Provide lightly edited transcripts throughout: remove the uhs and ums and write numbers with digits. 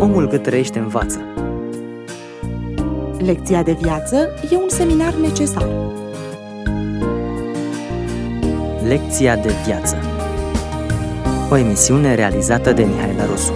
Omul cât trăiește învață. Lecția de viață e un seminar necesar. Lecția de viață. O emisiune realizată de Mihaela Rusu.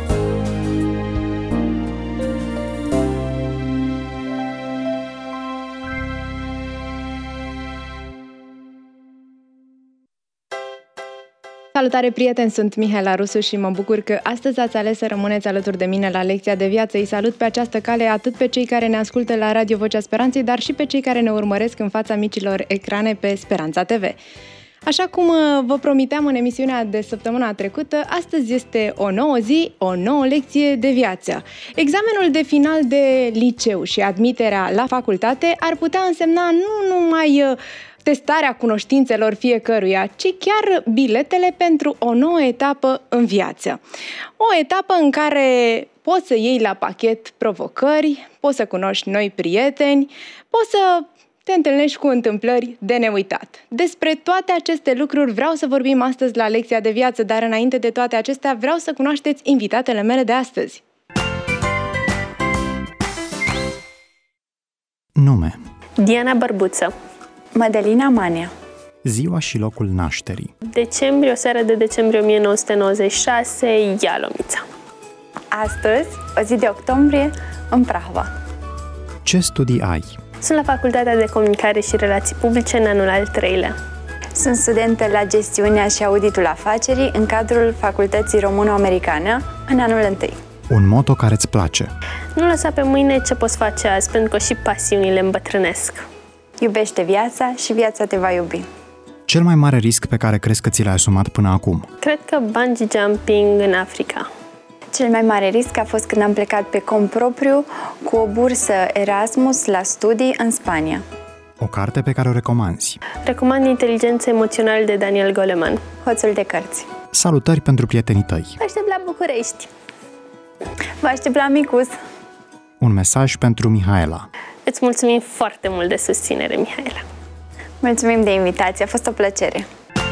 Salutare, prieteni! Sunt Mihaela Rusu și mă bucur că astăzi ați ales să rămâneți alături de mine la Lecția de Viață. Îi salut pe această cale atât pe cei care ne ascultă la Radio Vocea Speranței, dar și pe cei care ne urmăresc în fața micilor ecrane pe Speranța TV. Așa cum vă promiteam în emisiunea de săptămâna trecută, astăzi este o nouă zi, o nouă lecție de viață. Examenul de final de liceu și admiterea la facultate ar putea însemna nu numai testarea cunoștințelor fiecăruia, ci chiar biletele pentru o nouă etapă în viață. O etapă în care poți să iei la pachet provocări, poți să cunoști noi prieteni, poți să te întâlnești cu întâmplări de neuitat. Despre toate aceste lucruri vreau să vorbim astăzi la Lecția de Viață, dar înainte de toate acestea vreau să cunoașteți invitatele mele de astăzi. Nume: Diana Bărbuță. Mădălina Manea. Ziua și locul nașterii: Decembrie, o seară de decembrie 1996, Ialomița. Astăzi, o zi de octombrie, în Prahova. Ce studii ai? Sunt la Facultatea de Comunicare și Relații Publice în anul al 3-lea. Sunt studentă la Gestiunea și Auditul Afacerii în cadrul Facultății Româno-Americană în anul 1. Un moto care îți place? Nu lăsa pe mâine ce poți face azi, pentru că și pasiunile îmbătrânesc. Iubește viața și viața te va iubi. Cel mai mare risc pe care crezi că ți l-ai asumat până acum? Cred că bungee jumping în Africa. Cel mai mare risc a fost când am plecat pe cont propriu cu o bursă Erasmus la studii în Spania. O carte pe care o recomanzi? Recomand Inteligența Emoțională de Daniel Goleman. Hoțul de cărți. Salutări pentru prietenii tăi. Aștept la București. Vă aștept la Micus. Un mesaj pentru Mihaela. Îți mulțumim foarte mult de susținere, Mihaela. Mulțumim de invitație, a fost o plăcere.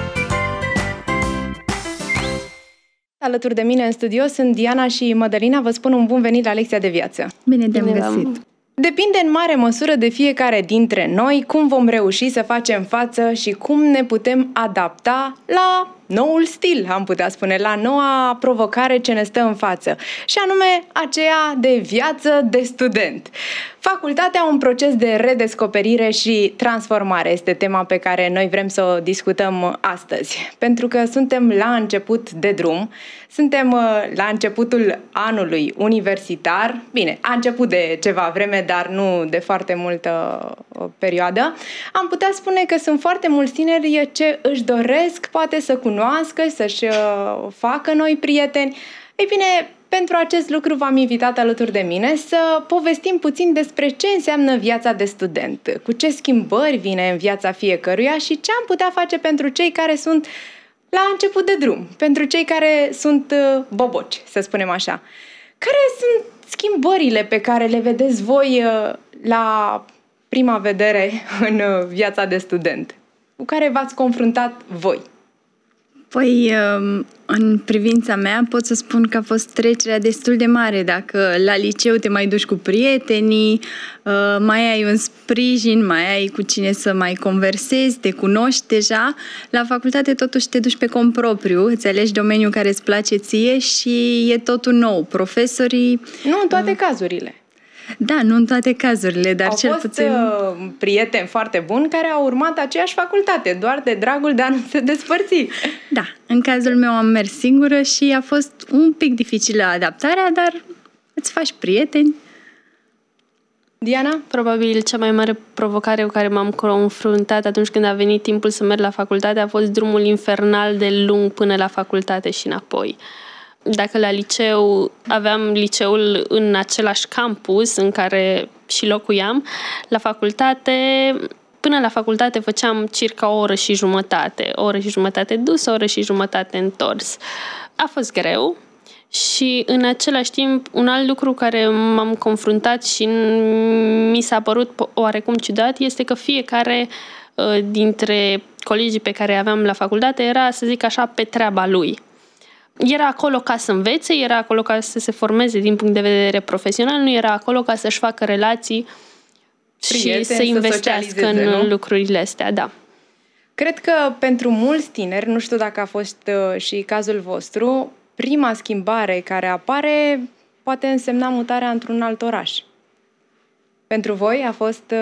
Alături de mine în studio sunt Diana și Mădălina. Vă spun un bun venit la Lecția de Viață. Bine te-am găsit! Depinde în mare măsură de fiecare dintre noi cum vom reuși să facem față și cum ne putem adapta la noul stil, am putea spune, la noua provocare ce ne stă în față, și anume aceea de viață de student. Facultatea, un proces de redescoperire și transformare, este tema pe care noi vrem să o discutăm astăzi, pentru că suntem la început de drum, suntem la începutul anului universitar, bine, a început de ceva vreme, dar nu de foarte multă perioadă. Am putea spune că sunt foarte mulți tineri ce își doresc poate să cunoască, să-și facă noi prieteni. Ei bine, pentru acest lucru v-am invitat alături de mine să povestim puțin despre ce înseamnă viața de student, cu ce schimbări vine în viața fiecăruia și ce am putea face pentru cei care sunt la început de drum, pentru cei care sunt boboci, să spunem așa. Care sunt schimbările pe care le vedeți voi la prima vedere în viața de student, cu care v-ați confruntat voi? Păi, în privința mea pot să spun că a fost trecerea destul de mare. Dacă la liceu te mai duci cu prietenii, mai ai un sprijin, mai ai cu cine să mai conversezi, te cunoști deja, la facultate totuși te duci pe cont propriu, îți alegi domeniul care îți place ție și e totul nou. Profesorii... Nu în toate cazurile. Da, nu în toate cazurile, dar cel puțin... Au fost prieteni foarte buni care au urmat aceeași facultate, doar de dragul de a nu se despărți. Da, în cazul meu am mers singură și a fost un pic dificilă adaptarea, dar îți faci prieteni. Diana? Probabil cea mai mare provocare cu care m-am confruntat atunci când a venit timpul să merg la facultate a fost drumul infernal de lung până la facultate și înapoi. Dacă la liceu aveam liceul în același campus în care și locuiam, până la facultate făceam circa o oră și jumătate dus, o oră și jumătate întors. A fost greu și în același timp un alt lucru care m-am confruntat și mi s-a părut oarecum ciudat este că fiecare dintre colegii pe care aveam la facultate era, să zic așa, pe treaba lui. era acolo ca să învețe, era acolo ca să se formeze din punct de vedere profesional, nu era acolo ca să-și facă relații și să investească în lucrurile astea, da. Cred că pentru mulți tineri, nu știu dacă a fost și cazul vostru, prima schimbare care apare poate însemna mutarea într-un alt oraș. Pentru voi a fost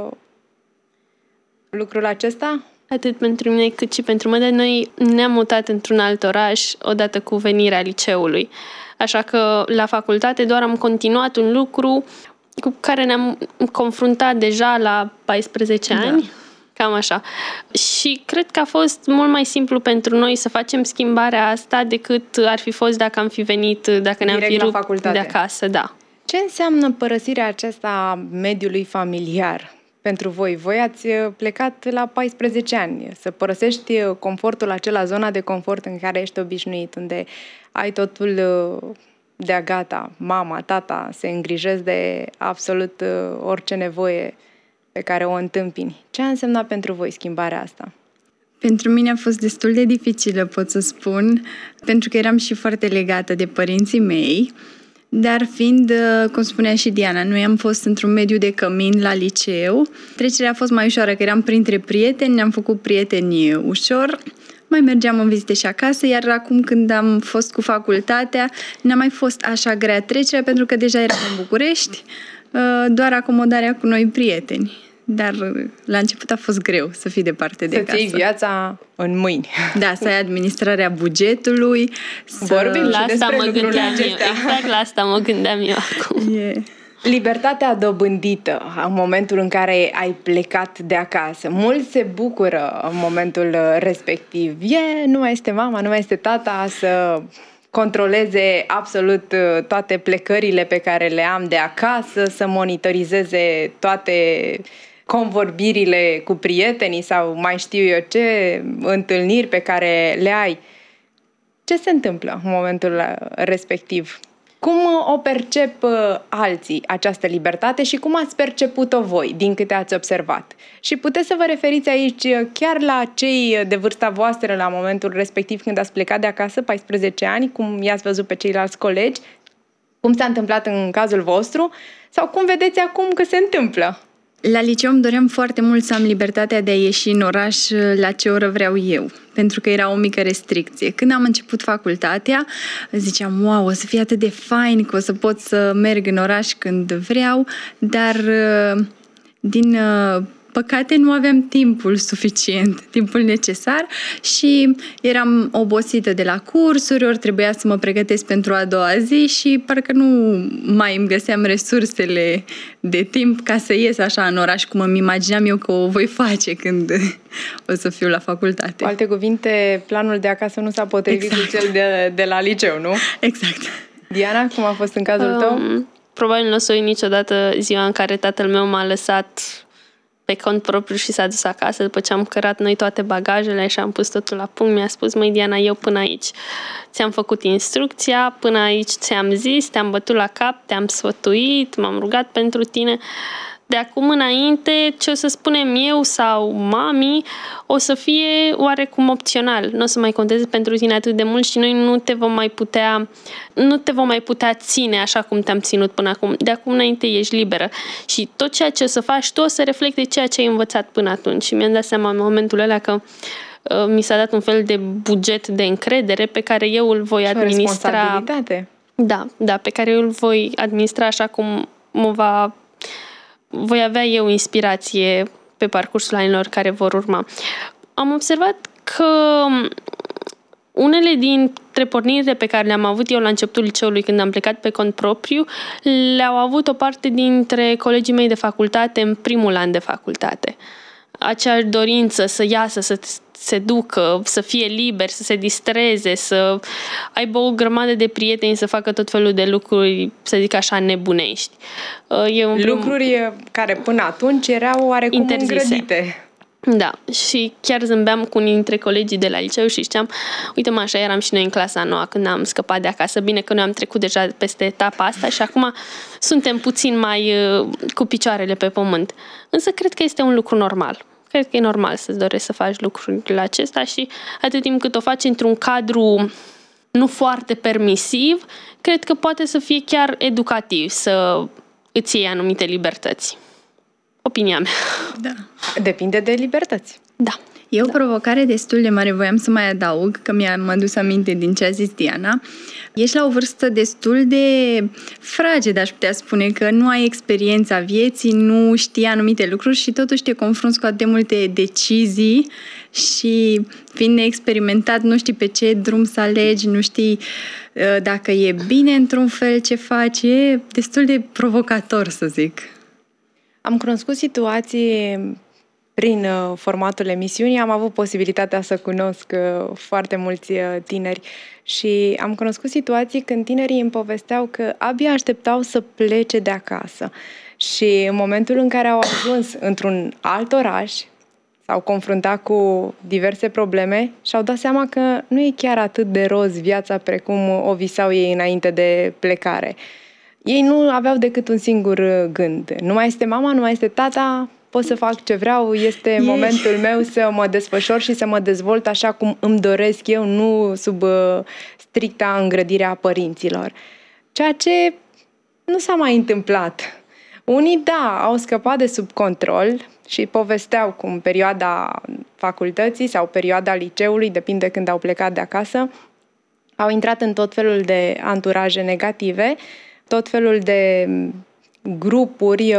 lucrul acesta? Atât pentru mine cât și pentru mine. Noi ne-am mutat într-un alt oraș odată cu venirea liceului. Așa că la facultate doar am continuat un lucru cu care ne-am confruntat deja la 14 ani. Cam așa. Și cred că a fost mult mai simplu pentru noi să facem schimbarea asta decât ar fi fost dacă am fi venit, dacă ne-am fi rupt de acasă. Da. Ce înseamnă părăsirea aceasta a mediului familiar pentru voi? Voi ați plecat la 14 ani. Să părăsești confortul acela, zona de confort în care ești obișnuit, unde ai totul de-a gata, mama, tata, se îngrijesc de absolut orice nevoie pe care o întâmpini. Ce a însemnat pentru voi schimbarea asta? Pentru mine a fost destul de dificilă, pot să spun, pentru că eram și foarte legată de părinții mei, dar fiind, cum spunea și Diana, noi am fost într-un mediu de cămin la liceu. Trecerea a fost mai ușoară, că eram printre prieteni, ne-am făcut prieteni ușor, mai mergeam în vizite și acasă, iar acum când am fost cu facultatea, n-a mai fost așa grea trecerea, pentru că deja eram în București, doar acomodarea cu noi prieteni. Dar la început a fost greu să fii departe de casă. Să-ți iei viața în mâini. Da, să ai administrarea bugetului. Vorbim la asta mă gândeam eu. Acestea. Exact la asta mă gândeam eu acum. Libertatea dobândită în momentul în care ai plecat de acasă. Mulți se bucură în momentul respectiv. Nu mai este mama, nu mai este tata să controleze absolut toate plecările pe care le am de acasă, să monitorizeze toate convorbirile cu prietenii sau mai știu eu ce întâlniri pe care le ai. Ce se întâmplă în momentul respectiv? Cum o percep alții această libertate și cum ați perceput-o voi, din câte ați observat? Și puteți să vă referiți aici chiar la cei de vârsta voastră la momentul respectiv când ați plecat de acasă, 14 ani, cum i-ați văzut pe ceilalți colegi, cum s-a întâmplat în cazul vostru sau cum vedeți acum că se întâmplă? La liceu îmi doream foarte mult să am libertatea de a ieși în oraș la ce oră vreau eu, pentru că era o mică restricție. Când am început facultatea, ziceam, wow, o să fie atât de fain că o să pot să merg în oraș când vreau, dar din păcate nu aveam timpul suficient, timpul necesar și eram obosită de la cursuri, ori trebuia să mă pregătesc pentru a doua zi și parcă nu mai îmi găseam resursele de timp ca să ies așa în oraș cum îmi imaginam eu că o voi face când o să fiu la facultate. Cu alte cuvinte, planul de acasă nu s-a potrivit cu cel de la liceu, nu? Exact. Diana, cum a fost în cazul tău? Probabil nu o să uit niciodată ziua în care tatăl meu m-a lăsat pe cont propriu și s-a dus acasă după ce am cărat noi toate bagajele și am pus totul la punct. Mi-a spus, măi Diana, eu până aici ți-am făcut instrucția, până aici ți-am zis, te-am bătut la cap, te-am sfătuit, m-am rugat pentru tine. De acum înainte, ce o să spunem eu sau mami, o să fie oarecum opțional. Nu o să mai conteze pentru tine atât de mult și noi nu te vom mai putea ține așa cum te-am ținut până acum. De acum înainte ești liberă. Și tot ceea ce o să faci tu o să reflecte ceea ce ai învățat până atunci. Și mi-am dat seama în momentul ăla că mi s-a dat un fel de buget de încredere pe care eu îl voi administra. Responsabilitate. Da, pe care eu îl voi administra așa cum voi avea eu inspirație pe parcursul anilor care vor urma. Am observat că unele dintre pornirile pe care le-am avut eu la începutul liceului când am plecat pe cont propriu, le-au avut o parte dintre colegii mei de facultate în primul an de facultate. Aceeași dorință să iasă, să se ducă, să fie liber, să se distreze, să aibă o grămadă de prieteni, să facă tot felul de lucruri, să zic așa, nebunești. Lucruri care până atunci erau oarecum îngrădite. Da, și chiar zâmbeam cu unii dintre colegii de la liceu și ziceam, uite mă, așa eram și noi în clasa nouă când am scăpat de acasă. Bine că noi am trecut deja peste etapa asta și acum suntem puțin mai cu picioarele pe pământ. Însă cred că este un lucru normal. Cred că e normal să-ți dorești să faci lucrurile acesta și atât timp cât o faci într-un cadru nu foarte permisiv, cred că poate să fie chiar educativ, să îți iei anumite libertăți. Opinia mea. Da. Depinde de libertăți. Da. E o provocare destul de mare, voiam să mai adaug, că mi-am adus aminte din ce a zis Diana. Ești la o vârstă destul de fragedă, aș putea spune, că nu ai experiența vieții, nu știi anumite lucruri și totuși te confrunți cu atât de multe decizii și fiind neexperimentat, nu știi pe ce drum să alegi, nu știi dacă e bine într-un fel ce faci, e destul de provocator, să zic. Am cunoscut situații prin formatul emisiunii, am avut posibilitatea să cunosc foarte mulți tineri și am cunoscut situații când tinerii îmi povesteau că abia așteptau să plece de acasă și în momentul în care au ajuns într-un alt oraș s-au confruntat cu diverse probleme și au dat seama că nu e chiar atât de roz viața precum o visau ei înainte de plecare. Ei nu aveau decât un singur gând. Nu mai este mama, nu mai este tata, pot să fac ce vreau, este momentul meu să mă desfășor și să mă dezvolt așa cum îmi doresc eu, nu sub stricta îngrădire a părinților. Ceea ce nu s-a mai întâmplat. Unii, da, au scăpat de sub control și povesteau cum perioada facultății sau perioada liceului, depinde când au plecat de acasă, au intrat în tot felul de anturaje negative, tot felul de grupuri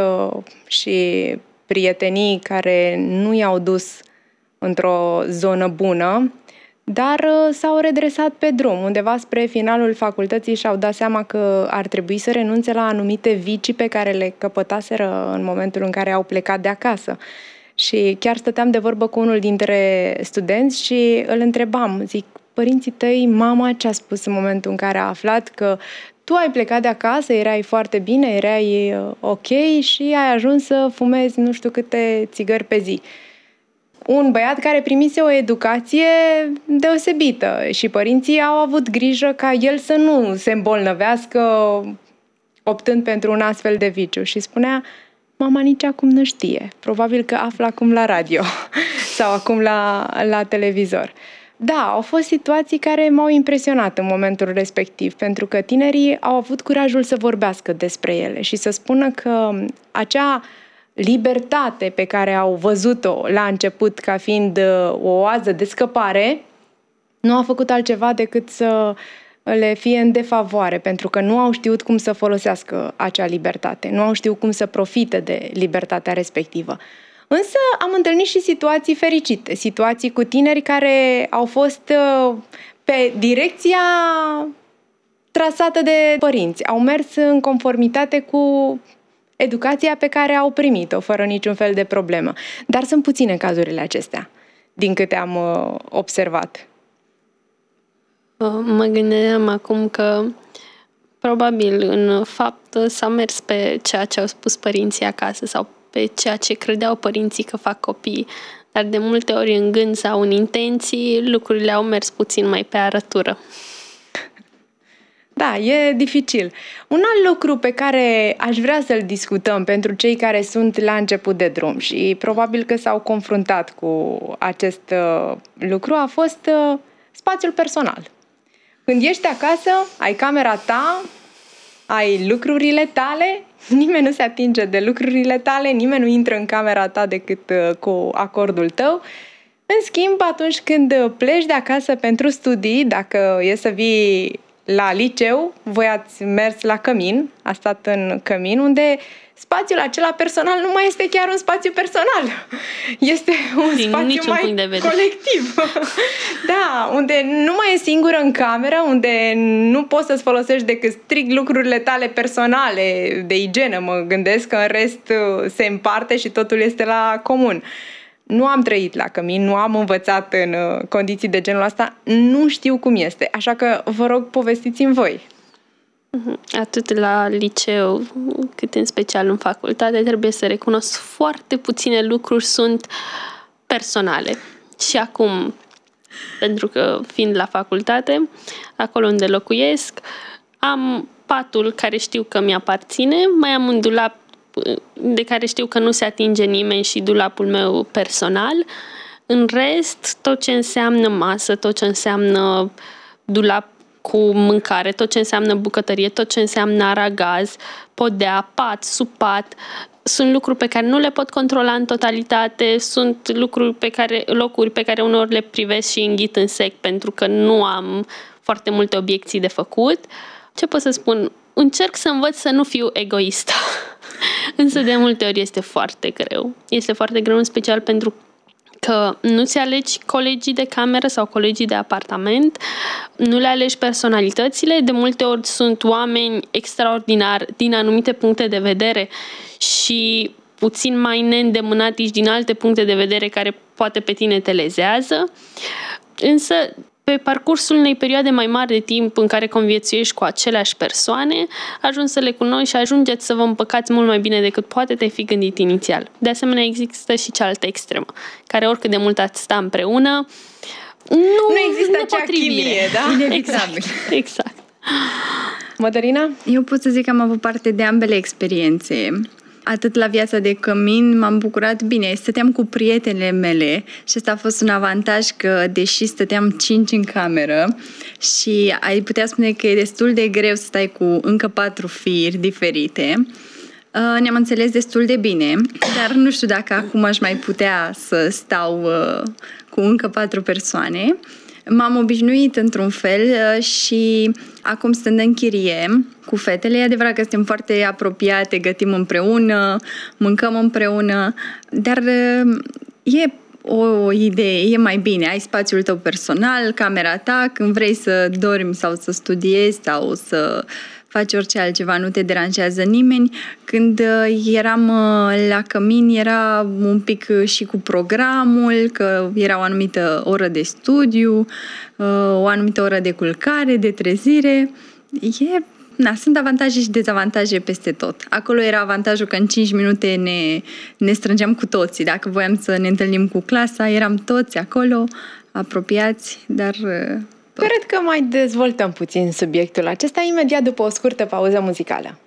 și prietenii care nu i-au dus într-o zonă bună, dar s-au redresat pe drum. Undeva spre finalul facultății și-au dat seama că ar trebui să renunțe la anumite vicii pe care le căpătaseră în momentul în care au plecat de acasă. Și chiar stăteam de vorbă cu unul dintre studenți și îl întrebam, zic, părinții tăi, mama ce a spus în momentul în care a aflat că tu ai plecat de acasă, erai foarte bine, erai ok și ai ajuns să fumezi nu știu câte țigări pe zi. Un băiat care primise o educație deosebită și părinții au avut grijă ca el să nu se îmbolnăvească optând pentru un astfel de viciu și spunea, mama nici acum nu știe, probabil că află acum la radio sau acum la televizor. Da, au fost situații care m-au impresionat în momentul respectiv, pentru că tinerii au avut curajul să vorbească despre ele și să spună că acea libertate pe care au văzut-o la început ca fiind o oază de scăpare, nu a făcut altceva decât să le fie în defavoare, pentru că nu au știut cum să folosească acea libertate, nu au știut cum să profite de libertatea respectivă. Însă am întâlnit și situații fericite, situații cu tineri care au fost pe direcția trasată de părinți, au mers în conformitate cu educația pe care au primit-o, fără niciun fel de problemă. Dar sunt puține cazurile acestea, din câte am observat. Mă gândeam acum că probabil în fapt s-a mers pe ceea ce au spus părinții acasă sau pe ceea ce credeau părinții că fac copiii, dar de multe ori în gând sau în intenții lucrurile au mers puțin mai pe arătură. Da, e dificil. Un alt lucru pe care aș vrea să-l discutăm pentru cei care sunt la început de drum și probabil că s-au confruntat cu acest lucru a fost spațiul personal. Când ești acasă, ai camera ta, ai lucrurile tale, nimeni nu se atinge de lucrurile tale, nimeni nu intră în camera ta decât cu acordul tău. În schimb, atunci când pleci de acasă pentru studii, dacă e să vii la liceu, voi ați mers la Cămin, a stat în Cămin, unde spațiul acela personal nu mai este chiar un spațiu personal. Este un spațiu mai colectiv. Da, unde nu mai e singură în cameră, unde nu poți să-ți folosești decât strict lucrurile tale personale, de igienă, mă gândesc, că în rest se împarte și totul este la comun. Nu am trăit la Cămin, nu am învățat în condiții de genul ăsta, nu știu cum este, așa că vă rog, povestiți-mi voi. Atât la liceu, cât în special în facultate, trebuie să recunosc foarte puține lucruri sunt personale. Și acum, pentru că fiind la facultate, acolo unde locuiesc, am patul care știu că mi-aparține, mai am un dulap de care știu că nu se atinge nimeni și dulapul meu personal. În rest, tot ce înseamnă masă, tot ce înseamnă dulap cu mâncare, tot ce înseamnă bucătărie, tot ce înseamnă aragaz, podea, pat, supat. Sunt lucruri pe care nu le pot controla în totalitate, sunt locuri pe care uneori le privesc și înghit în sec pentru că nu am foarte multe obiecții de făcut. Ce pot să spun? Încerc să învăț să nu fiu egoistă. Însă de multe ori este foarte greu. Este foarte greu în special pentru că nu-ți alegi colegii de cameră sau colegii de apartament, nu le alegi personalitățile, de multe ori sunt oameni extraordinari din anumite puncte de vedere și puțin mai neîndemânatici din alte puncte de vedere care poate pe tine te lezează. Însă, pe parcursul unei perioade mai mari de timp în care conviețuiești cu aceleași persoane, ajungi să le cunoști și ajungeți să vă împăcați mult mai bine decât poate te-ai fi gândit inițial. De asemenea, există și cealaltă extremă, care oricât de mult ați sta împreună, nu există acea chimie, da? Inevitabil. Exact. Mădălina? Eu pot să zic că am avut parte de ambele experiențe. Atât la viața de cămin m-am bucurat bine. Stăteam cu prietenele mele și ăsta a fost un avantaj că, deși stăteam 5 în cameră și ai putea spune că e destul de greu să stai cu încă 4 firi diferite, ne-am înțeles destul de bine, dar nu știu dacă acum aș mai putea să stau cu încă 4 persoane. M-am obișnuit într-un fel și acum stând în chirie cu fetele, e adevărat că suntem foarte apropiate, gătim împreună, mâncăm împreună, dar e o idee, e mai bine, ai spațiul tău personal, camera ta, când vrei să dormi sau să studiezi sau să faci orice altceva, nu te deranjează nimeni. Când eram la cămin, era un pic și cu programul, că era o anumită oră de studiu, o anumită oră de culcare, de trezire. Sunt avantaje și dezavantaje peste tot. Acolo era avantajul că în 5 minute ne strângeam cu toții. Dacă voiam să ne întâlnim cu clasa, eram toți acolo, apropiați, dar... Cred că mai dezvoltăm puțin subiectul acesta imediat după o scurtă pauză muzicală.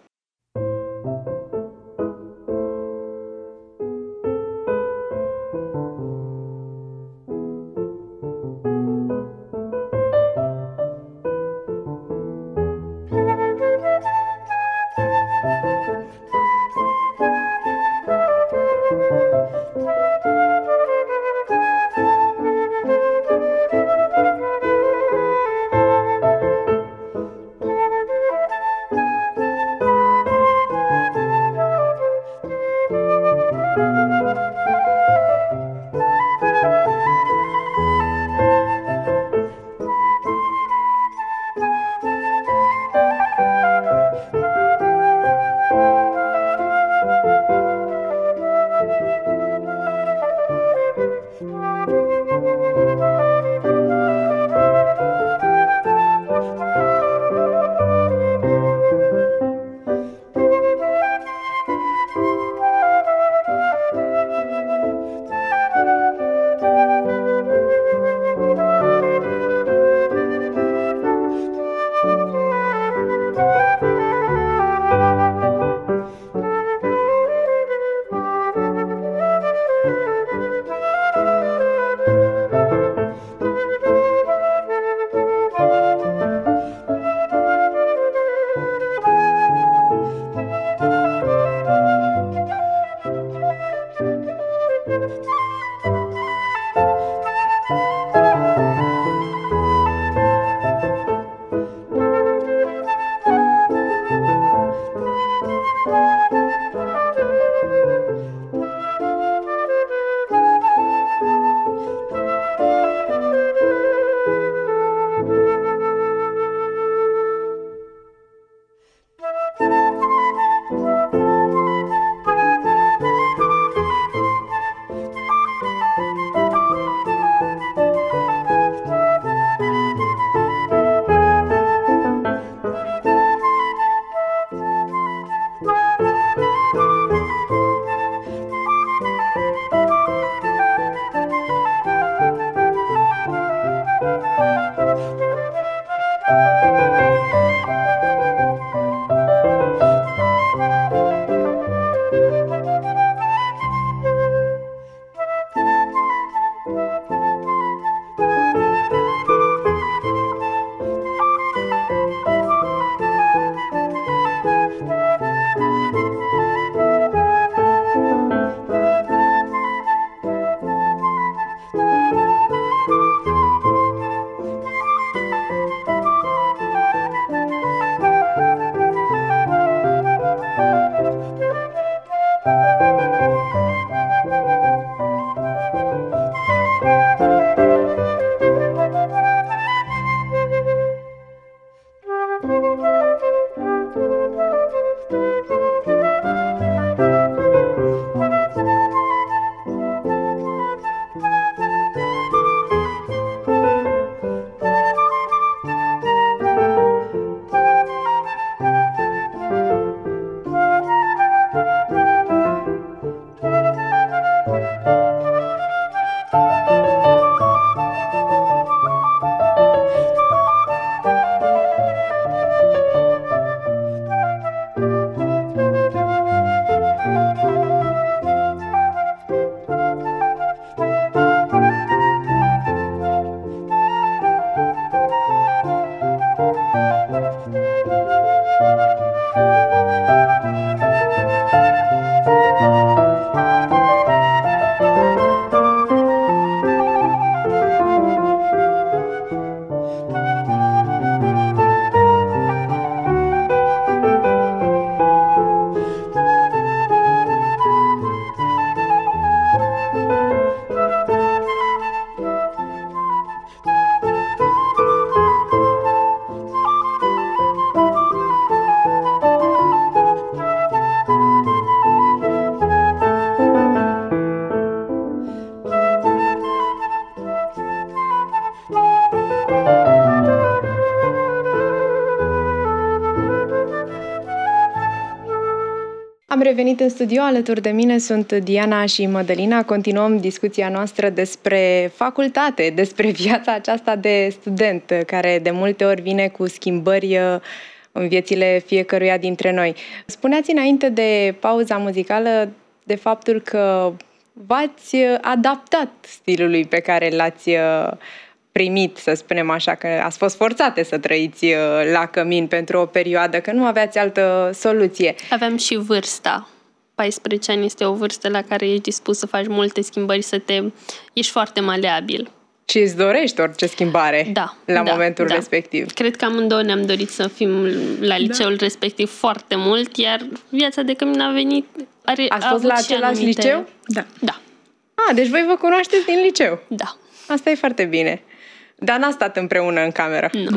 Am revenit în studio, alături de mine sunt Diana și Mădălina. Continuăm discuția noastră despre facultate, despre viața aceasta de student, care de multe ori vine cu schimbări în viețile fiecăruia dintre noi. Spuneați înainte de pauza muzicală de faptul că v-ați adaptat stilului pe care l-ați primit, să spunem așa, că ați fost forțate să trăiți la cămin pentru o perioadă, că nu aveați altă soluție. Aveam și vârsta. 14 ani este o vârstă la care ești dispus să faci multe schimbări, ești foarte maleabil. Și îți dorești orice schimbare la momentul respectiv. Cred că amândouă ne-am dorit să fim la liceul respectiv foarte mult, iar viața de cămin a venit... Ați fost la același liceu? Da. Deci voi vă cunoașteți din liceu? Da. Asta e foarte bine. Dar n-a stat împreună în cameră. Nu.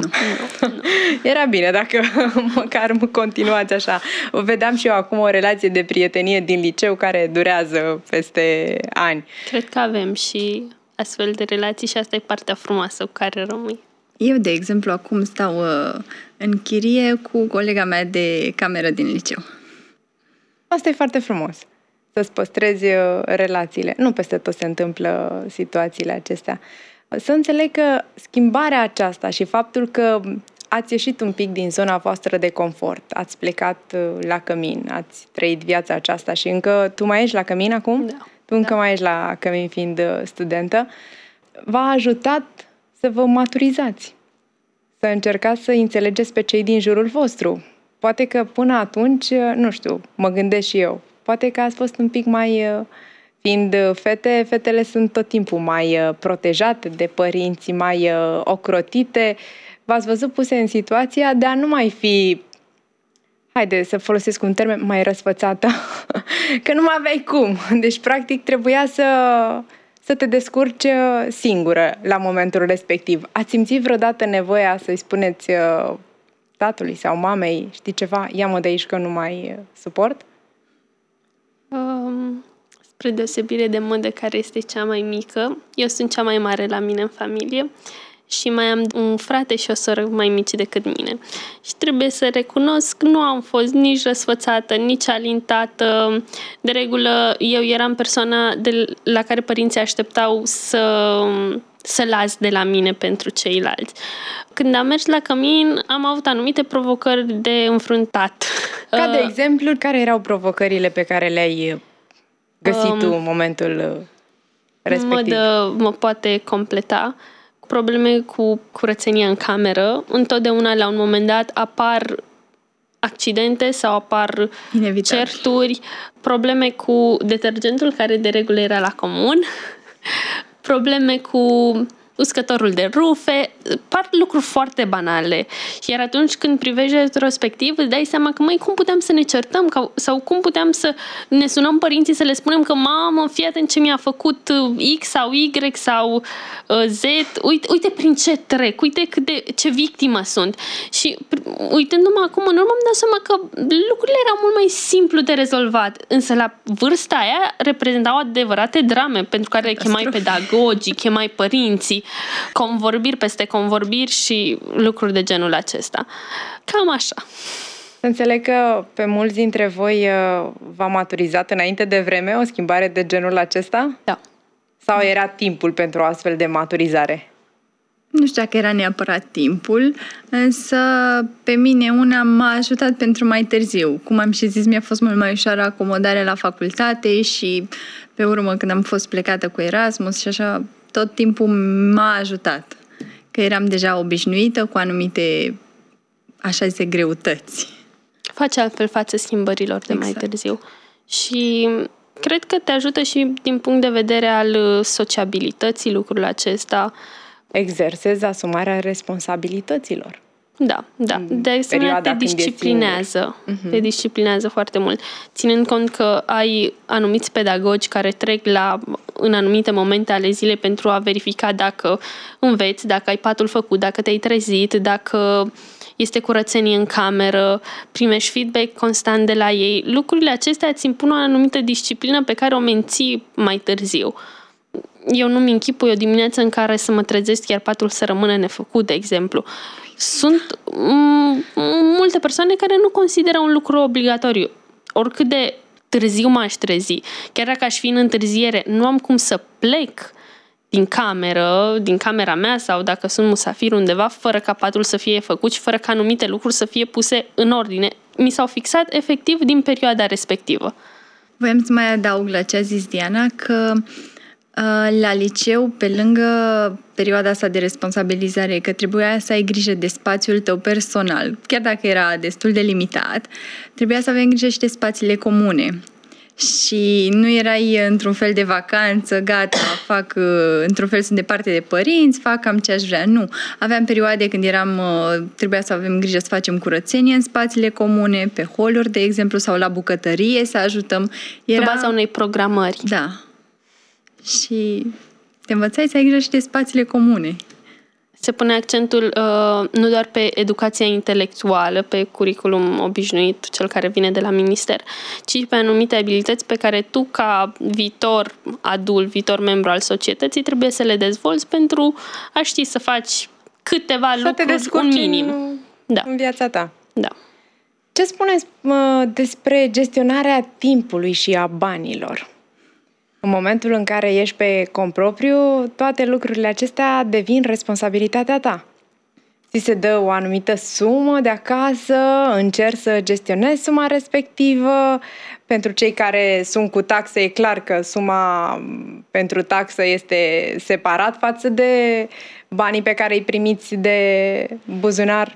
Era bine dacă măcar continuați așa. Vedeam și eu acum o relație de prietenie din liceu care durează peste ani. Cred că avem și astfel de relații și asta e partea frumoasă cu care rămâi. Eu, de exemplu, acum stau în chirie cu colega mea de cameră din liceu. Asta e foarte frumos, să-ți păstrezi relațiile. Nu peste tot se întâmplă situațiile acestea. Să înțeleg că schimbarea aceasta și faptul că ați ieșit un pic din zona voastră de confort, ați plecat la cămin, ați trăit viața aceasta și încă tu mai ești la cămin acum? Da. Tu încă mai ești la cămin fiind studentă. V-a ajutat să vă maturizați, să încercați să înțelegeți pe cei din jurul vostru. Poate că până atunci, nu știu, mă gândesc și eu, poate că ați fost un pic mai... Fiind fete, fetele sunt tot timpul mai protejate de părinți, mai ocrotite. V-ați văzut puse în situația de a nu mai fi, haide să folosesc un termen, mai răsfățată, că nu mai aveai cum. Deci, practic, trebuia să te descurci singură la momentul respectiv. Ați simțit vreodată nevoia să-i spuneți tatălui sau mamei, știi ceva, ia-mă de aici că nu mai suport? Spre deosebire de Mădă, care este cea mai mică, eu sunt cea mai mare la mine în familie și mai am un frate și o soră mai mici decât mine. Și trebuie să recunosc, nu am fost nici răsfățată, nici alintată. De regulă, eu eram persoana la care părinții așteptau să las de la mine pentru ceilalți. Când am mers la cămin, am avut anumite provocări de înfruntat. Ca de exemplu, care erau provocările pe care le-ai găsit tu în momentul respectiv? Mă poate completa. Probleme cu curățenia în cameră. Întotdeauna, la un moment dat, apar accidente sau apar certuri. Probleme cu detergentul, care de regulă era la comun. Probleme cu uscătorul de rufe, par lucruri foarte banale. Iar atunci când privești retrospectiv, îți dai seama că, cum puteam să ne certăm sau cum puteam să ne sunăm părinții să le spunem că, mamă, fii atent ce mi-a făcut X sau Y sau Z, uite prin ce trec, uite ce victimă sunt. Și uitându-mă acum în urmă, îmi dau seama că lucrurile erau mult mai simplu de rezolvat. Însă la vârsta aia reprezentau adevărate drame pentru care le chemai pedagogii, chemai părinții, convorbiri peste convorbiri și lucruri de genul acesta. Cam așa. Înțeleg că pe mulți dintre voi v-a maturizat înainte de vreme o schimbare de genul acesta? Da. Sau era timpul pentru o astfel de maturizare? Nu știu dacă era neapărat timpul, însă pe mine una m-a ajutat pentru mai târziu. Cum am și zis, mi-a fost mult mai ușoară acomodarea la facultate și pe urmă când am fost plecată cu Erasmus și așa, tot timpul m-a ajutat. Că eram deja obișnuită cu anumite, așa zise, greutăți. Face altfel față schimbărilor de mai târziu. Și cred că te ajută și din punct de vedere al sociabilității lucrul acesta. Exersezi asumarea responsabilităților. Da. De asemenea, te disciplinează. Te disciplinează foarte mult. Ținând cont că ai anumiți pedagogi care trec în anumite momente ale zilei pentru a verifica dacă înveți, dacă ai patul făcut, dacă te-ai trezit, dacă este curățenie în cameră, primești feedback constant de la ei. Lucrurile acestea îți impun o anumită disciplină pe care o menții mai târziu. Eu nu-mi închipui o dimineață în care să mă trezesc iar patul să rămână nefăcut, de exemplu. Sunt multe persoane care nu consideră un lucru obligatoriu. Oricât de târziu m-aș trezi. Chiar dacă aș fi în întârziere, nu am cum să plec din camera mea sau dacă sunt musafir undeva, fără ca patul să fie făcut și fără ca anumite lucruri să fie puse în ordine. Mi s-au fixat efectiv din perioada respectivă. Voiam să mai adaug la ce a zis Diana că la liceu, pe lângă perioada asta de responsabilizare, că trebuia să ai grijă de spațiul tău personal, chiar dacă era destul de limitat, trebuia să avem grijă și de spațiile comune. Și nu erai într-un fel de vacanță, gata, într-un fel sunt departe de părinți, fac cam ce aș vrea. Nu. Aveam perioade când trebuia să avem grijă să facem curățenie în spațiile comune, pe holuri, de exemplu, sau la bucătărie, să ajutăm. Pe baza unei programări. Da. Și te învățai să ai grijă și de spațiile comune. Se pune accentul nu doar pe educația intelectuală, pe curriculum obișnuit, cel care vine de la minister, ci pe anumite abilități pe care tu, ca viitor adult, viitor membru al societății, trebuie să le dezvolți pentru a ști să faci câteva lucruri, un minim. În viața ta. Da. Ce spuneți despre gestionarea timpului și a banilor? În momentul în care ești pe compropriu, toate lucrurile acestea devin responsabilitatea ta. Ți se dă o anumită sumă de acasă, încerci să gestionezi suma respectivă. Pentru cei care sunt cu taxe, e clar că suma pentru taxă este separat față de banii pe care îi primiți de buzunar.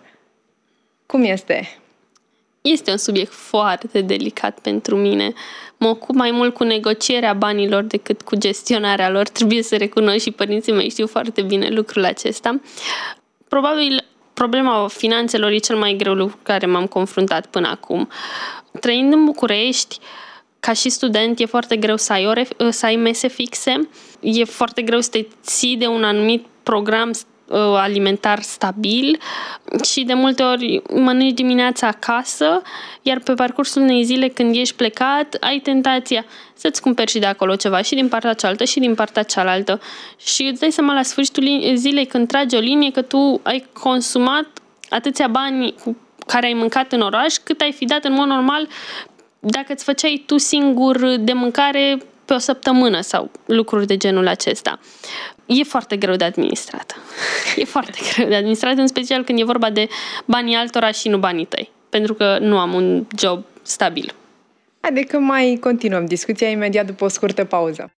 Cum este? Este un subiect foarte delicat pentru mine. Mă ocup mai mult cu negocierea banilor decât cu gestionarea lor. Trebuie să recunosc și părinții mei știu foarte bine lucrul acesta. Probabil problema finanțelor e cel mai greu lucru cu care m-am confruntat până acum. Trăind în București, ca și student, e foarte greu să ai mese fixe. E foarte greu să te ții de un anumit program alimentar stabil și de multe ori mănânci dimineața acasă, iar pe parcursul unei zile când ești plecat, ai tentația să-ți cumperi și de acolo ceva și din partea cealaltă și din partea cealaltă și îți dai seama la sfârșitul zilei când tragi o linie că tu ai consumat atâția bani cu care ai mâncat în oraș cât ai fi dat în mod normal dacă îți făceai tu singur de mâncare pe o săptămână sau lucruri de genul acesta. E foarte greu de administrat. E foarte greu de administrat, în special când e vorba de banii altora și nu banii tăi. Pentru că nu am un job stabil. Adică mai continuăm discuția imediat după o scurtă pauză.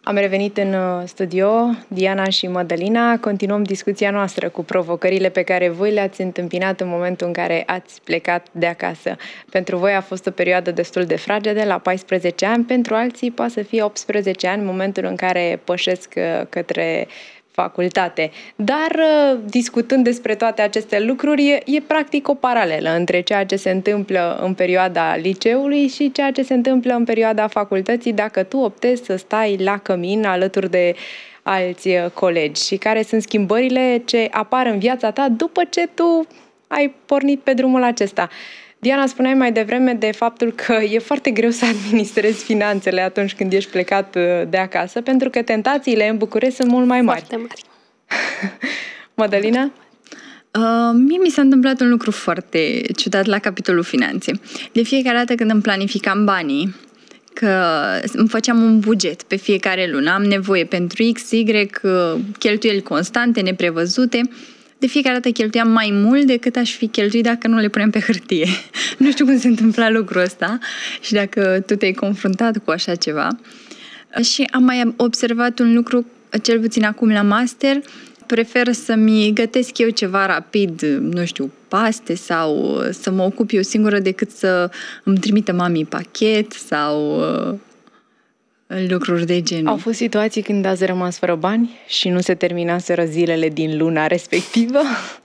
Am revenit în studio, Diana și Mădălina. Continuăm discuția noastră cu provocările pe care voi le-ați întâmpinat în momentul în care ați plecat de acasă. Pentru voi a fost o perioadă destul de fragedă, la 14 ani, pentru alții poate să fie 18 ani, în momentul în care pășesc către facultate. Dar discutând despre toate aceste lucruri, e practic o paralelă între ceea ce se întâmplă în perioada liceului și ceea ce se întâmplă în perioada facultății, dacă tu optezi să stai la cămin alături de alți colegi, și care sunt schimbările ce apar în viața ta după ce tu ai pornit pe drumul acesta. Diana, spuneai mai devreme de faptul că e foarte greu să administrezi finanțele atunci când ești plecat de acasă, pentru că tentațiile în București sunt mult mai mari. Foarte mari. Mădălina? Mie mi s-a întâmplat un lucru foarte ciudat la capitolul finanțe. De fiecare dată când îmi planificam banii, că îmi făceam un buget pe fiecare lună, am nevoie pentru X, Y, cheltuieli constante, neprevăzute, de fiecare dată cheltuiam mai mult decât aș fi cheltuit dacă nu le punem pe hârtie. Nu știu cum se întâmpla lucrul ăsta și dacă tu te-ai confruntat cu așa ceva. Și am mai observat un lucru, cel puțin acum la master, prefer să-mi gătesc eu ceva rapid, nu știu, paste sau să mă ocup eu singură decât să îmi trimită mami pachet sau lucruri de genul. Au fost situații când ați rămas fără bani și nu se terminaseră zilele din luna respectivă?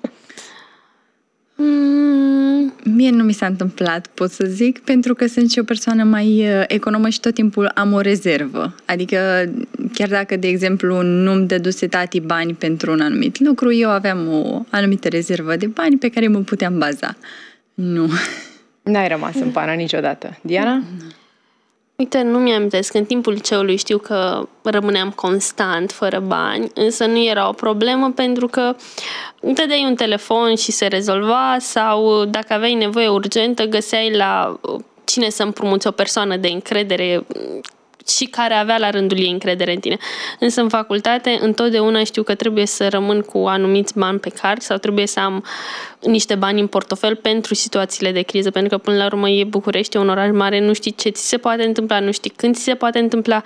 Mie nu mi s-a întâmplat, pot să zic, pentru că sunt și o persoană mai economă și tot timpul am o rezervă. Adică, chiar dacă, de exemplu, nu-mi dăduse tati bani pentru un anumit lucru, eu aveam o anumită rezervă de bani pe care mă puteam baza. Nu. N-ai rămas în pană niciodată. Diana? Uite, nu mi-amintesc. În timpul liceului știu că rămâneam constant fără bani, însă nu era o problemă pentru că te dai un telefon și se rezolva, sau dacă aveai nevoie urgentă, găseai la cine să împrumuți, o persoană de încredere și care avea la rândul ei încredere în tine. Însă în facultate întotdeauna știu că trebuie să rămân cu anumiți bani pe card sau trebuie să am niște bani în portofel pentru situațiile de criză, pentru că până la urmă e București, e un oraș mare, nu știi ce ți se poate întâmpla, nu știi când ți se poate întâmpla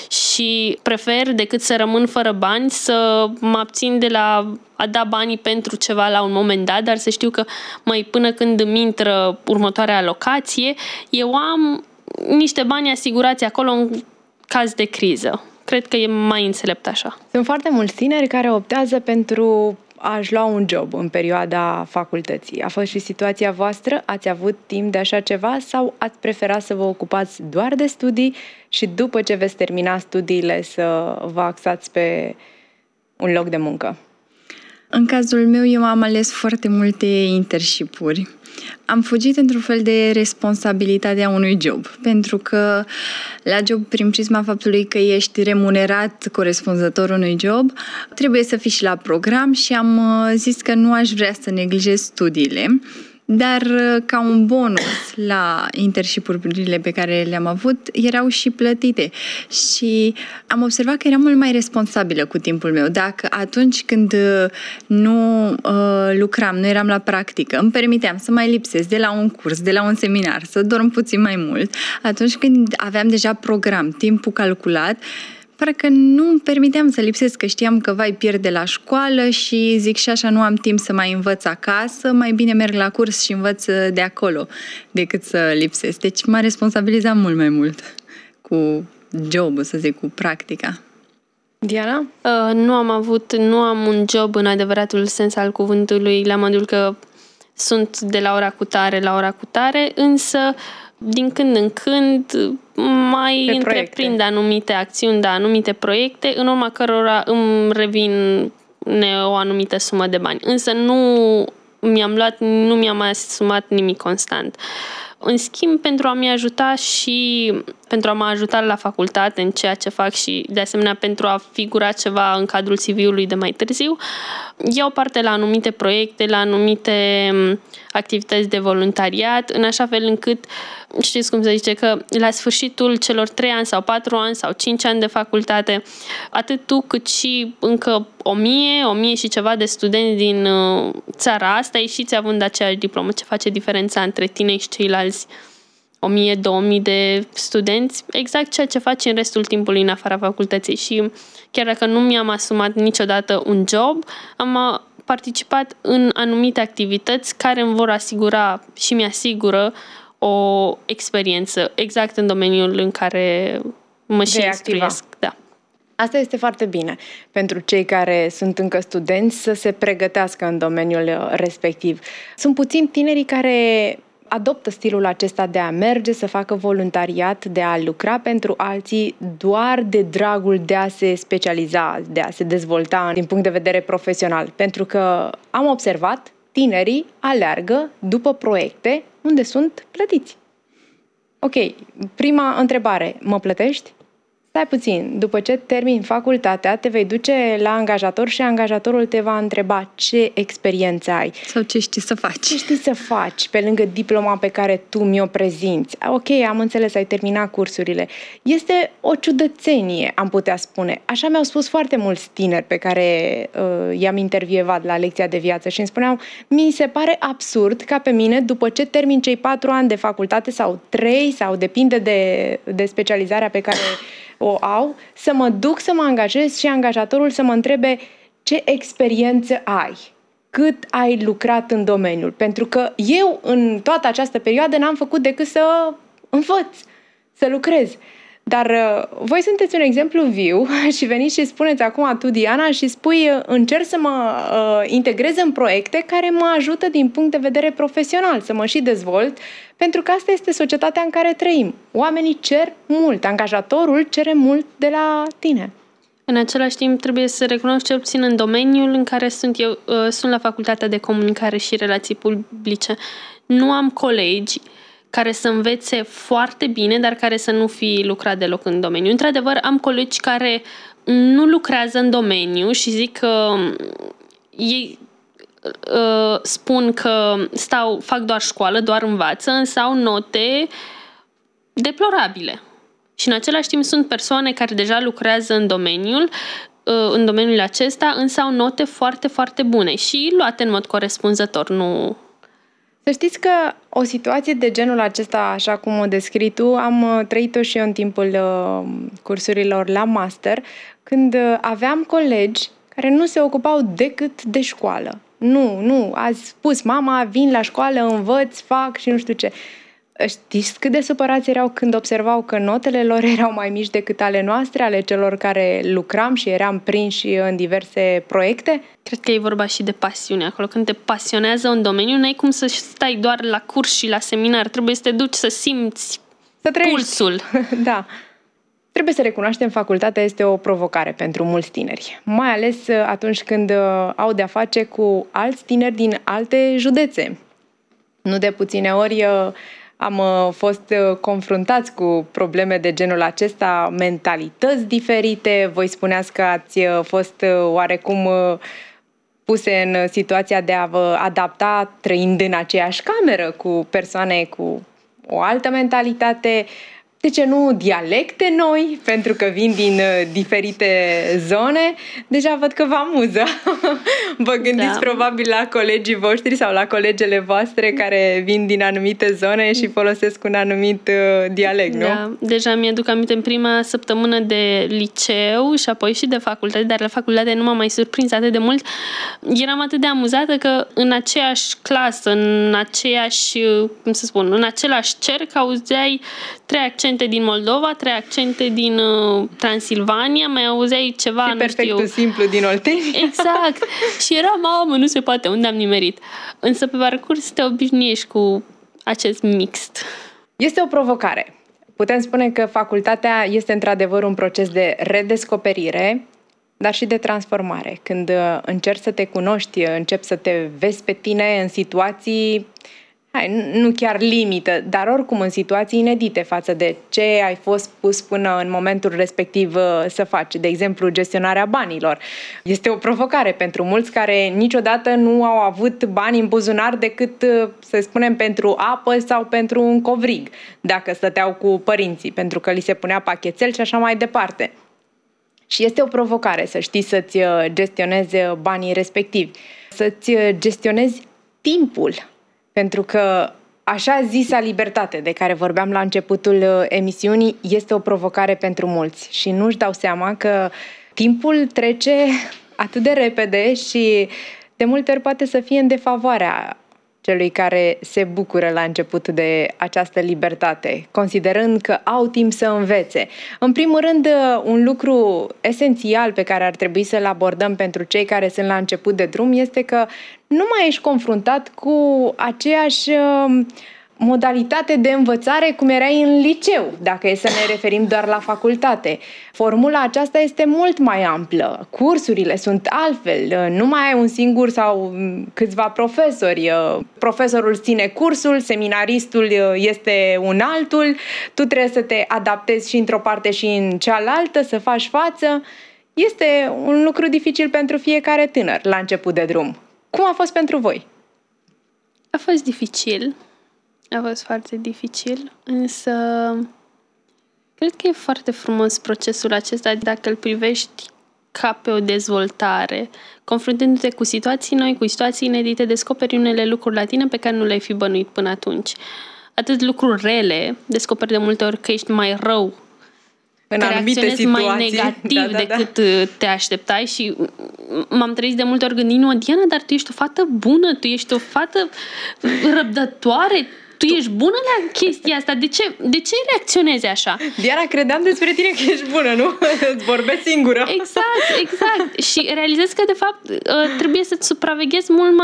și prefer decât să rămân fără bani să mă abțin de la a da banii pentru ceva la un moment dat, dar să știu că până când îmi intră următoarea alocație, eu am niște bani asigurați acolo în caz de criză. Cred că e mai înțelept așa. Sunt foarte mulți tineri care optează pentru a-și lua un job în perioada facultății. A fost și situația voastră? Ați avut timp de așa ceva sau ați preferat să vă ocupați doar de studii și după ce veți termina studiile să vă axați pe un loc de muncă? În cazul meu, eu am ales foarte multe internship-uri. Am fugit într-un fel de responsabilitatea unui job, pentru că la job, prin prisma faptului că ești remunerat corespunzător unui job, trebuie să fii și la program și am zis că nu aș vrea să neglijez studiile, dar ca un bonus la internship-urile pe care le-am avut, erau și plătite. Și am observat că eram mult mai responsabilă cu timpul meu. Dacă atunci când nu lucram, nu eram la practică, îmi permiteam să mai lipsesc de la un curs, de la un seminar, să dorm puțin mai mult, atunci când aveam deja program, timpul calculat, parcă nu îmi permiteam să lipsesc, că știam că pierde la școală și zic și așa nu am timp să mai învăț acasă, mai bine merg la curs și învăț de acolo decât să lipsesc. Deci mă responsabilizam mult mai mult cu jobul, să zic, cu practica. Diana? Nu am un job în adevăratul sens al cuvântului, la modul că sunt de la ora cutare la ora cutare, însă din când în când mai întreprind anumite acțiuni, anumite proiecte, în urma cărora îmi revin o anumită sumă de bani. Însă nu mi-am asumat nimic constant. În schimb, pentru a mă ajuta la facultate în ceea ce fac și, de asemenea, pentru a figura ceva în cadrul CV-ului de mai târziu, iau parte la anumite proiecte, la anumite activități de voluntariat, în așa fel încât, știți cum se zice, că la sfârșitul celor 3 ani sau 4 ani sau 5 ani de facultate, atât tu cât și încă 1000 și ceva de studenți din țara asta ieșiți având aceeași diplomă. Ce face diferența între tine și ceilalți 1000-2000 de studenți, exact ceea ce faci în restul timpului în afara facultății. Și chiar dacă nu mi-am asumat niciodată un job, am participat în anumite activități care îmi vor asigura și mi-asigură o experiență exact în domeniul în care mă și instruiesc. Da. Asta este foarte bine pentru cei care sunt încă studenți să se pregătească în domeniul respectiv. Sunt puțini tinerii care adoptă stilul acesta de a merge, să facă voluntariat, de a lucra pentru alții doar de dragul de a se specializa, de a se dezvolta din punct de vedere profesional. Pentru că am observat, tinerii aleargă după proiecte unde sunt plătiți. Ok, prima întrebare, mă plătești? Stai puțin, după ce termini facultatea, te vei duce la angajator și angajatorul te va întreba ce experiență ai. Sau ce știi să faci. Ce știi să faci pe lângă diploma pe care tu mi-o prezinți. Ok, am înțeles, ai terminat cursurile. Este o ciudățenie, am putea spune. Așa mi-au spus foarte mulți tineri pe care i-am intervievat la lecția de viață și îmi spuneau, mi se pare absurd ca pe mine, după ce termin cei 4 ani de facultate sau 3, sau depinde de specializarea pe care o au, să mă duc să mă angajez și angajatorul să mă întrebe ce experiență ai, cât ai lucrat în domeniul. Pentru că eu în toată această perioadă n-am făcut decât să învăț, să lucrez. Dar voi sunteți un exemplu viu și veniți și spuneți acum tu, Diana, și spui încerc să mă integrez în proiecte care mă ajută din punct de vedere profesional, să mă și dezvolt, pentru că asta este societatea în care trăim. Oamenii cer mult, angajatorul cere mult de la tine. În același timp, trebuie să recunosc cel puțin în domeniul în care sunt eu, sunt la Facultatea de Comunicare și Relații Publice. Nu am colegi care să învețe foarte bine, dar care să nu fi lucrat deloc în domeniu. Într-adevăr, am colegi care nu lucrează în domeniu și zic că ei spun că fac doar școală, doar învață, însă au note deplorabile. Și în același timp sunt persoane care deja lucrează în domeniul acesta, însă au note foarte, foarte bune și luate în mod corespunzător, nu... Să știți că o situație de genul acesta, așa cum o descrii tu, am trăit-o și eu în timpul cursurilor la master, când aveam colegi care nu se ocupau decât de școală. Nu, ați spus, mama, vin la școală, învăț, fac și nu știu ce. Știți cât de supărați erau când observau că notele lor erau mai mici decât ale noastre, ale celor care lucram și eram prinși în diverse proiecte? Cred că e vorba și de pasiune acolo. Când te pasionează un domeniu, n-ai cum să stai doar la curs și la seminar. Trebuie să te duci să simți pulsul. Da. Trebuie să recunoaștem, facultatea este o provocare pentru mulți tineri, mai ales atunci când au de-a face cu alți tineri din alte județe. Nu de puține ori am fost confruntați cu probleme de genul acesta, mentalități diferite. Voi spuneați că ați fost oarecum puse în situația de a vă adapta trăind în aceeași cameră cu persoane cu o altă mentalitate. De ce nu dialecte noi, pentru că vin din diferite zone? Deja văd că vă amuză. Vă gândiți probabil la colegii voștri sau la colegele voastre care vin din anumite zone și folosesc un anumit dialect, nu? Da, deja mi-aduc aminte în prima săptămână de liceu și apoi și de facultate, dar la facultate nu m-am mai surprins atât de mult. Eram atât de amuzată că în aceeași clasă, în același cerc auzeai 3 accente din Moldova, 3 accente din Transilvania, mai auzeai ceva, și perfectul simplu din Oltenia. Exact. Și era, mamă, nu se poate, unde am nimerit. Însă pe parcurs te obișnuiești cu acest mixt. Este o provocare. Putem spune că facultatea este într-adevăr un proces de redescoperire, dar și de transformare. Când încerci să te cunoști, începi să te vezi pe tine în situații nu chiar limită, dar oricum în situații inedite față de ce ai fost pus până în momentul respectiv să faci. De exemplu, gestionarea banilor. Este o provocare pentru mulți care niciodată nu au avut bani în buzunar decât, să spunem, pentru apă sau pentru un covrig, dacă stăteau cu părinții, pentru că li se punea pachetel și așa mai departe. Și este o provocare să știi să-ți gestionezi banii respectivi, să-ți gestionezi timpul. Pentru că așa zisa libertate de care vorbeam la începutul emisiunii este o provocare pentru mulți și nu-și dau seama că timpul trece atât de repede și de multe ori poate să fie în defavoarea celui care se bucură la început de această libertate, considerând că au timp să învețe. În primul rând, un lucru esențial pe care ar trebui să-l abordăm pentru cei care sunt la început de drum este că nu mai ești confruntat cu aceeași modalitate de învățare cum erai în liceu, dacă e să ne referim doar la facultate. Formula aceasta este mult mai amplă, cursurile sunt altfel, nu mai ai un singur sau câțiva profesori. Profesorul ține cursul, seminaristul este un altul, tu trebuie să te adaptezi și într-o parte și în cealaltă, să faci față. Este un lucru dificil pentru fiecare tânăr la început de drum. Cum a fost pentru voi? A fost dificil. A fost foarte dificil, însă cred că e foarte frumos procesul acesta dacă îl privești ca pe o dezvoltare. Confruntându-te cu situații noi, cu situații inedite, descoperi unele lucruri la tine pe care nu le-ai fi bănuit până atunci. Atât lucruri rele, descoperi de multe ori că ești mai rău, în că anumite reacționezi mai negativ decât te așteptai și m-am trezit de multe ori gândind, Diana, dar tu ești o fată bună, tu ești o fată răbdătoare, tu ești bună la chestia asta, de ce reacționezi așa? Diana, credeam despre tine că ești bună, nu? Îți vorbesc singură. Exact. Și realizez că, de fapt, trebuie să-ți supraveghezi mult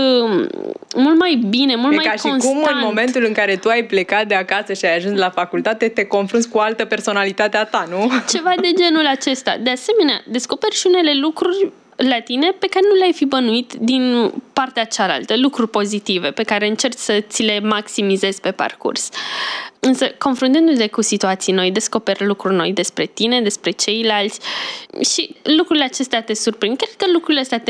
mai bine, mult mai constant. E ca și cum în momentul în care tu ai plecat de acasă și ai ajuns la facultate, te confrunți cu o altă personalitate a ta, nu? Ceva de genul acesta. De asemenea, descoperi și unele lucruri la tine pe care nu le-ai fi bănuit din partea cealaltă, lucruri pozitive pe care încerci să ți le maximizezi pe parcurs. Însă, confruntându-te cu situații noi, descoperi lucruri noi despre tine, despre ceilalți și lucrurile acestea te surprind. Cred că lucrurile astea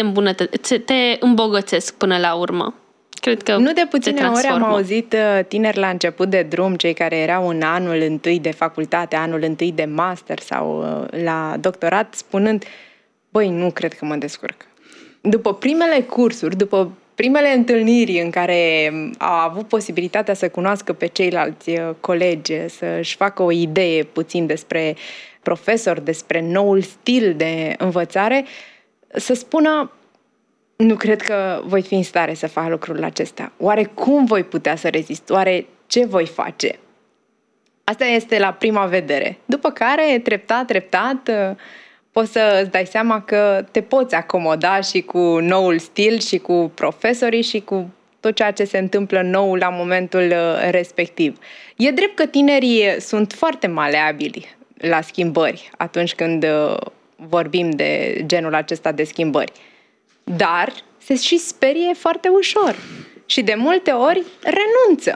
te îmbogățesc până la urmă. Cred că nu de puține ori am auzit tineri la început de drum, cei care erau în anul întâi de facultate, anul întâi de master sau la doctorat, spunând: băi, nu cred că mă descurc. După primele cursuri, după primele întâlniri în care au avut posibilitatea să cunoască pe ceilalți colegi, să-și facă o idee puțin despre profesor, despre noul stil de învățare, să spună: nu cred că voi fi în stare să fac lucrul acesta. Oare cum voi putea să rezist? Oare ce voi face? Asta este la prima vedere. După care, treptat, poți să îți dai seama că te poți acomoda și cu noul stil și cu profesorii și cu tot ceea ce se întâmplă nou la momentul respectiv. E drept că tinerii sunt foarte maleabili la schimbări atunci când vorbim de genul acesta de schimbări. Dar se și sperie foarte ușor și de multe ori renunță.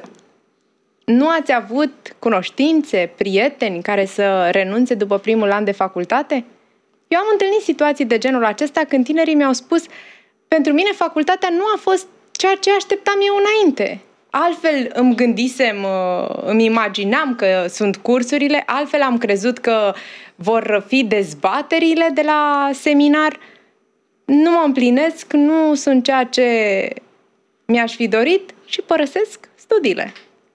Nu ați avut cunoștințe, prieteni care să renunțe după primul an de facultate? Eu am întâlnit situații de genul acesta când tinerii mi-au spus: pentru mine facultatea nu a fost ceea ce așteptam eu înainte. Altfel îmi gândisem, îmi imaginam că sunt cursurile, altfel am crezut că vor fi dezbaterile de la seminar. Nu mă împlinesc, nu sunt ceea ce mi-aș fi dorit și părăsesc studiile.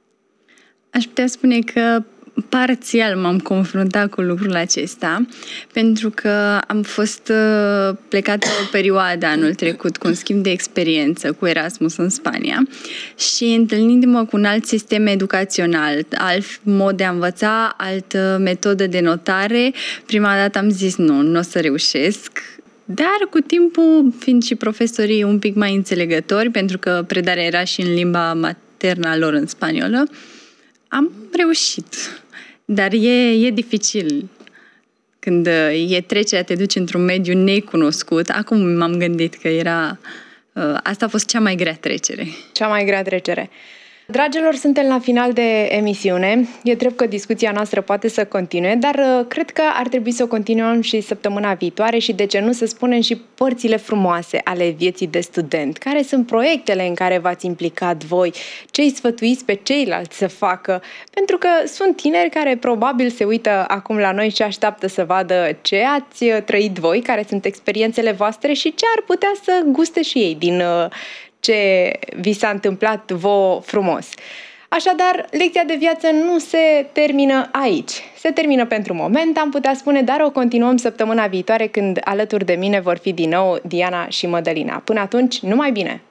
Aș putea spune că parțial m-am confruntat cu lucrul acesta, pentru că am fost plecată o perioadă anul trecut cu un schimb de experiență cu Erasmus în Spania și întâlnindu-mă cu un alt sistem educațional, alt mod de a învăța, altă metodă de notare, prima dată am zis nu o să reușesc. Dar cu timpul, fiind și profesorii un pic mai înțelegători, pentru că predarea era și în limba maternă a lor, în spaniolă, am reușit. Dar e dificil. Când e trecerea, te duci într-un mediu necunoscut. Acum m-am gândit că asta a fost cea mai grea trecere. Cea mai grea trecere. Dragilor, suntem la final de emisiune. E drept că discuția noastră poate să continue, dar cred că ar trebui să o continuăm și săptămâna viitoare și, de ce nu, să spunem și părțile frumoase ale vieții de student. Care sunt proiectele în care v-ați implicat voi? Ce îi sfătuiți pe ceilalți să facă? Pentru că sunt tineri care probabil se uită acum la noi și așteaptă să vadă ce ați trăit voi, care sunt experiențele voastre și ce ar putea să guste și ei din ce vi s-a întâmplat vouă frumos. Așadar, lecția de viață nu se termină aici. Se termină pentru moment, am putea spune, dar o continuăm săptămâna viitoare când alături de mine vor fi din nou Diana și Mădălina. Până atunci, numai bine!